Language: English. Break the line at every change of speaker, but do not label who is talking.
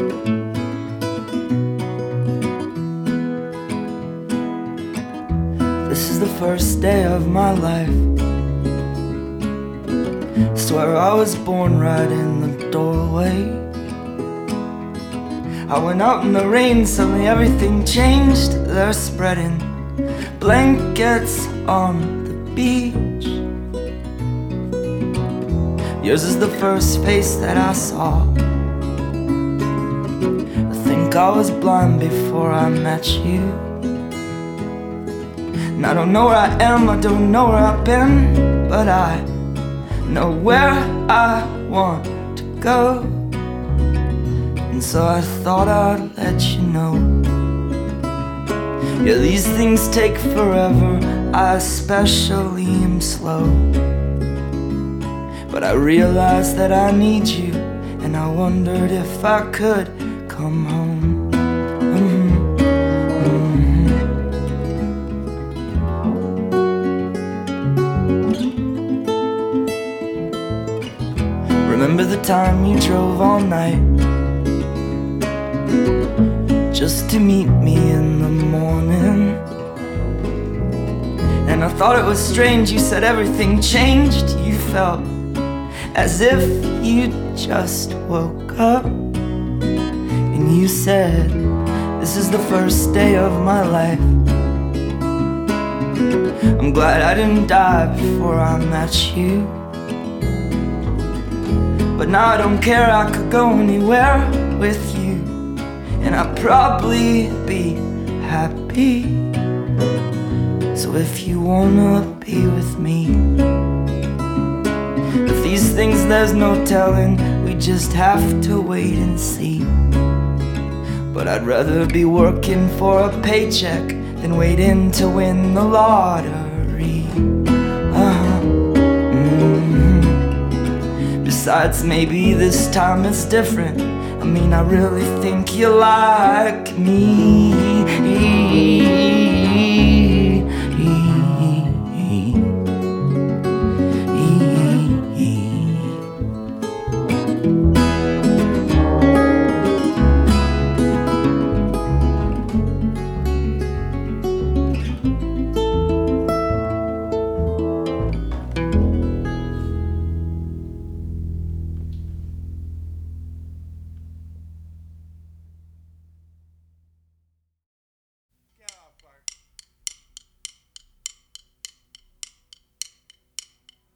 This is the first day of my life. Swear I was born right in the doorway. I went out in the rain, suddenly everything changed. They're spreading blankets on the beach. Yours is the first face that I saw. I think I was blind before I met you. And I don't know where I am, I don't know where I've been, but I know where I want to go. And so I thought I'd let you know. Yeah, these things take forever, I especially am slow. But I realized that I need you, and I wondered if I could come home. Remember the time you drove all night just to meet me in the morning? And I thought it was strange, you said everything changed. You felt as if you just woke up. And you said, this is the first day of my life. I'm glad I didn't die before I met you. But now I don't care, I could go anywhere with you, and I'd probably be happy. So if you wanna be with me, if these things there's no telling, we just have to wait and see. But I'd rather be working for a paycheck than waiting to win the lottery. Besides, maybe this time it's different. I mean, I really think you like me.